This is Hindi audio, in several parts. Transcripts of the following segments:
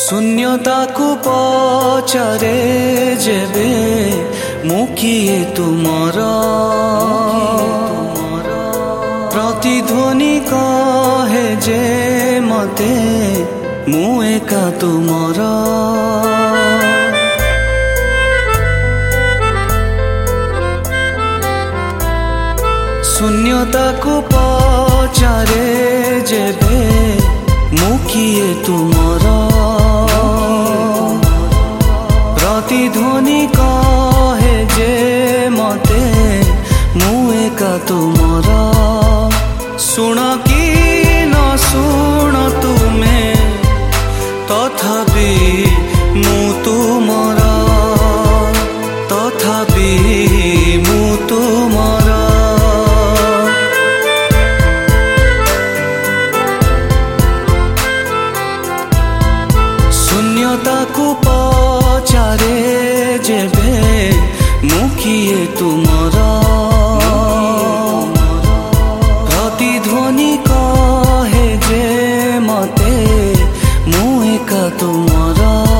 शून्यता को पचारे जेबे मु किए तुमर प्रतिध्वनि कहे जे मते मु एका तुमर शून्यता को पचारे जेबे मु किए तुमर प्रतिध्वनि कहे जे मते मु एका तुमर शुण कि न शुण तुमे तथापि मु तुमर तथापि मु तुमर शून्यता को पचारे जेबे मु किए तुमर प्रतिध्वनि कहे जे मते मु एका तुमर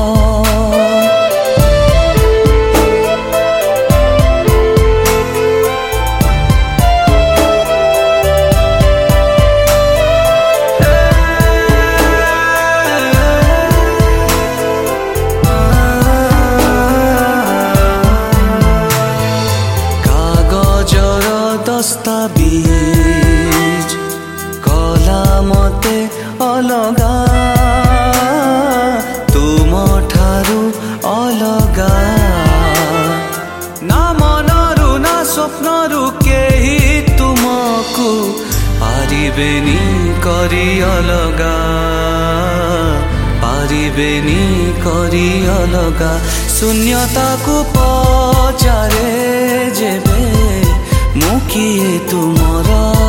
दस्तावेज कला मते अलगा तुम ठारू अलगा ना मनरु ना स्वप्नरु केही तुमको पारिबेनी करी अलगा पारिबेनी करी अलगा शून्यता को पचारे जेबे मु किए तुमर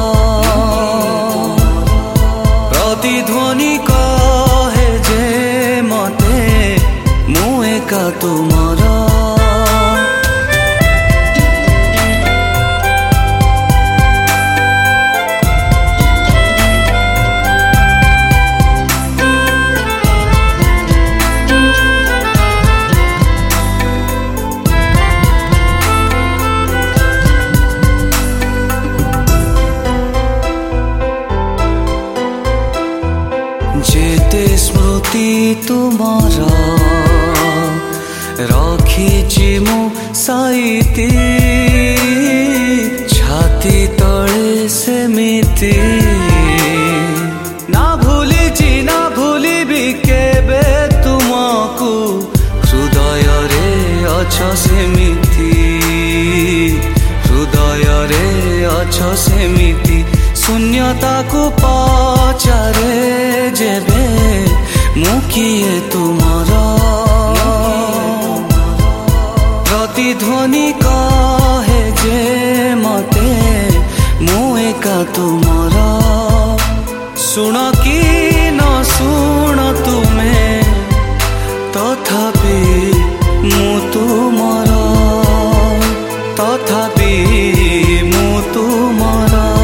प्रतिध्वनि कहे जे मते मु एका तुमर जेते स्मृति तुमर रखिछि मु साइती छाती तले सेमिति ना भूलिछि ना भूलिबि केबे तुमको हृदय रे अछ सेमिति हृदय रे अछ सेमिति शून्यता को पचारे जेबे मु किए तुमर प्रतिध्वनि कहे जे मते मु एका तुमर शुण कि न शुण तुमे तथापि मु तुमर तथापि मु तुमर।